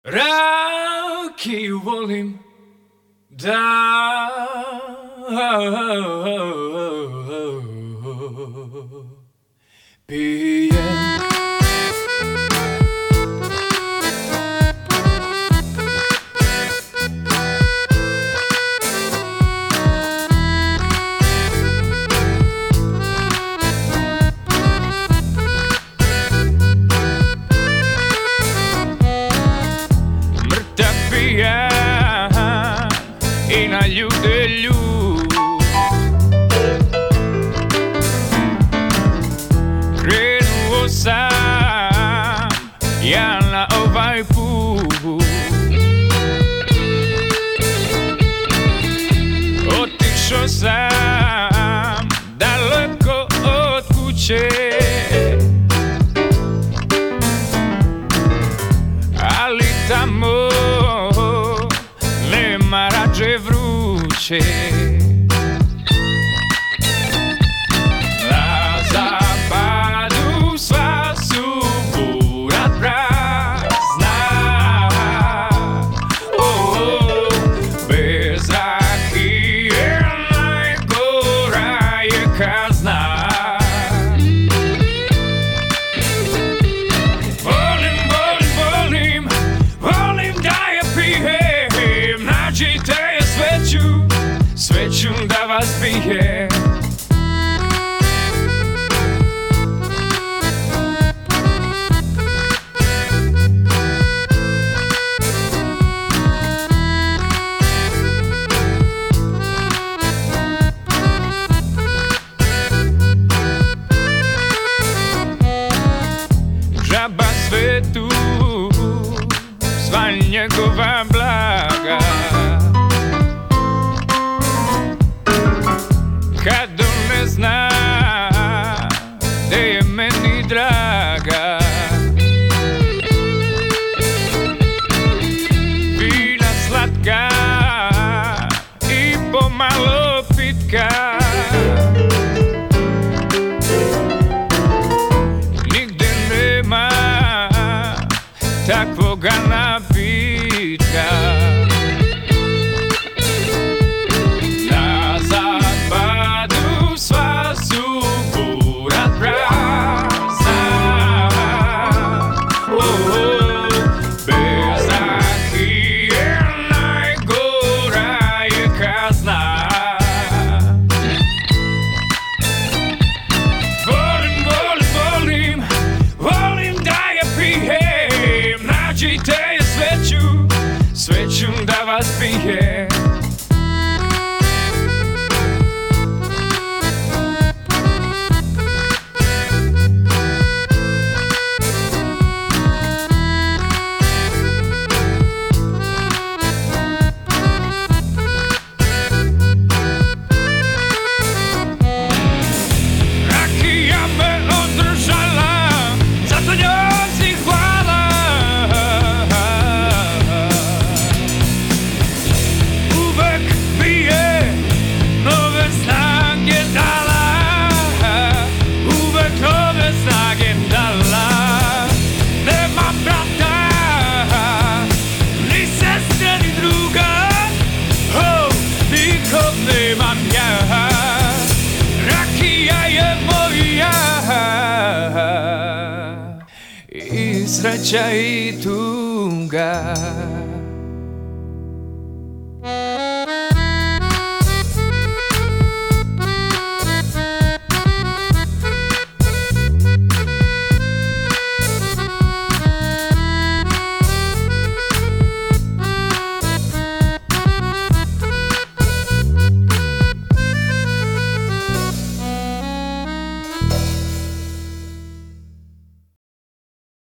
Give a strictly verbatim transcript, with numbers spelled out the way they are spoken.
Rakiju volim da pijem. I na ljude ljud krenuo sam ja na ovaj put, otišao sam daleko od kuće, ali tamo nema rađe vruće. Na zapadu sva su bura prazna, oh, oh, bez rakije najgora je kazna. Volim, volim, volim, volim da je pijem. Nađite je sveću, sveću da vas bije. Žaba svetu, sva njegova blaga, kad on ne zna da je meni draga. Vina slatka i pomalo pitka, nigde nema takvoga napitka. Na zapadu sva su bura prazna, oh, oh, bez rakije najgora je kazna. Volim, volim, volim, volim da je pijem. Nađite je sveću, sveću da vas bije. Rakija me održala, zato njoj si hvala. Uvek pije, nove snage dala, uvek nove snage dala. Nema brata, ni sestre, ni druga, oh, nikog nemam ja. Rakija je moja i sreća i tuga.